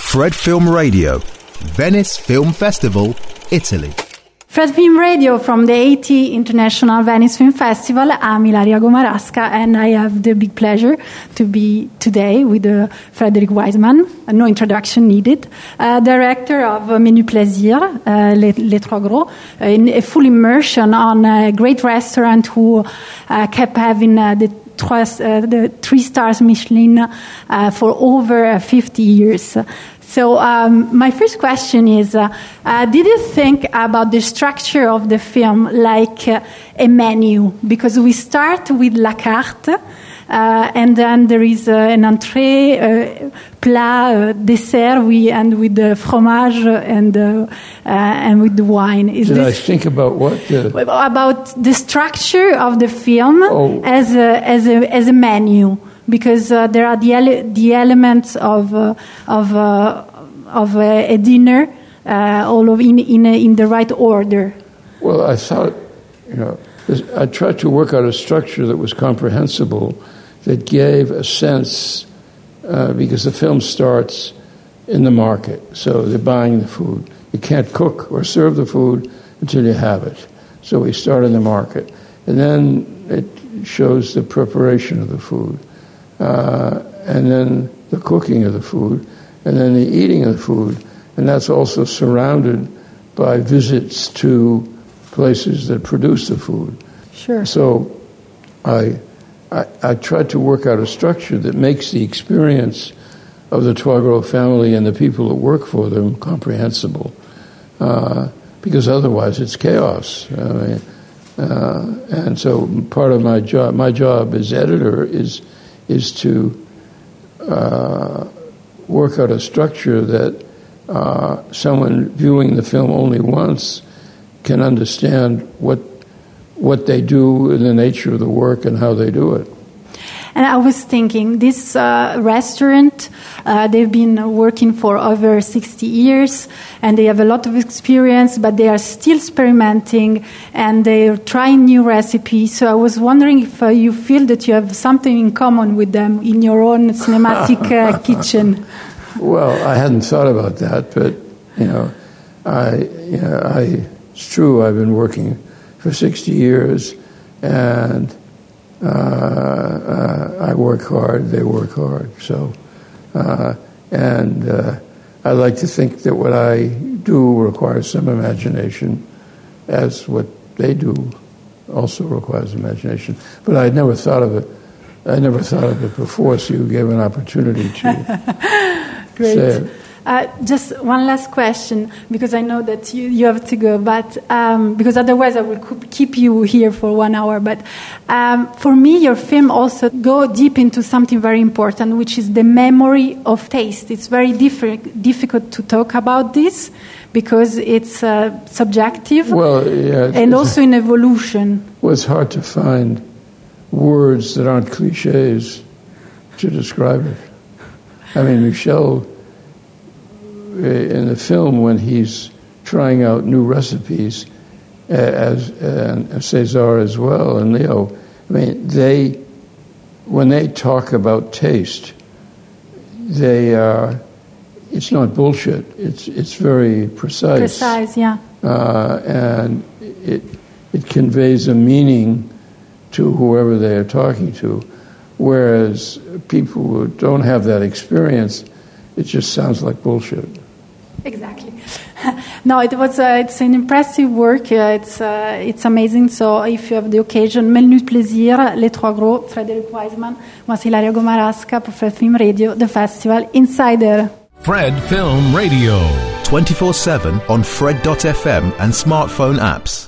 Fred Film Radio, Venice Film Festival, Italy. Fred Film Radio from the 80 International Venice Film Festival. I'm Ilaria Gomarasca, and I have the big pleasure to be today with Frederick Wiseman, no introduction needed, director of Menu Plaisir, Les Trois Gros, in a full immersion on a great restaurant who kept having the 3 stars Michelin for over 50 years. So my first question is, did you think about the structure of the film like a menu? Because we start with la carte, and then there is an entrée, plat, dessert, we end with the fromage and with the wine. Did I think about what? About the structure of the film as a menu. Because there are the elements of a dinner, all of in the right order. Well, I thought, I tried to work out a structure that was comprehensible, that gave a sense, because the film starts in the market, so they're buying the food. You can't cook or serve the food until you have it. So we start in the market, and then it shows the preparation of the food. And then the cooking of the food, and then the eating of the food, and that's also surrounded by visits to places that produce the food. Sure. So I tried to work out a structure that makes the experience of the Trois Gros family and the people that work for them comprehensible, because otherwise it's chaos. And so part of my job as editor is to work out a structure that someone viewing the film only once can understand what they do and the nature of the work and how they do it. And I was thinking, this restaurant, they've been working for over 60 years, and they have a lot of experience, but they are still experimenting, and they're trying new recipes. So I was wondering if you feel that you have something in common with them in your own cinematic kitchen. Well, I hadn't thought about that, but, it's true, I've been working for 60 years, and I work hard, they work hard. So, I like to think that what I do requires some imagination, as what they do also requires imagination. But I'd never thought of it. I never thought of it before, so you gave an opportunity to Great. say it. Just one last question, because I know that you have to go, but because otherwise I will keep you here for 1 hour. But for me, your film also go deep into something very important, which is the memory of taste. It's very difficult to talk about this because it's subjective, and also in evolution. Well, it's hard to find words that aren't cliches to describe it. I mean, Michel, in the film, when he's trying out new recipes, and César as well, and Leo, I mean, when they talk about taste, it's not bullshit. It's very precise. Precise, yeah. And it conveys a meaning to whoever they are talking to, whereas people who don't have that experience, it just sounds like bullshit. Exactly. No, it's an impressive work. It's amazing. So if you have the occasion, Menu Plaisir, Les Trois Gros, Frederick Wiseman, moi c'est Ilaria Gomarasca pour Fred Film Radio, the festival Insider. Fred Film Radio. 24/7 on Fred.fm and smartphone apps.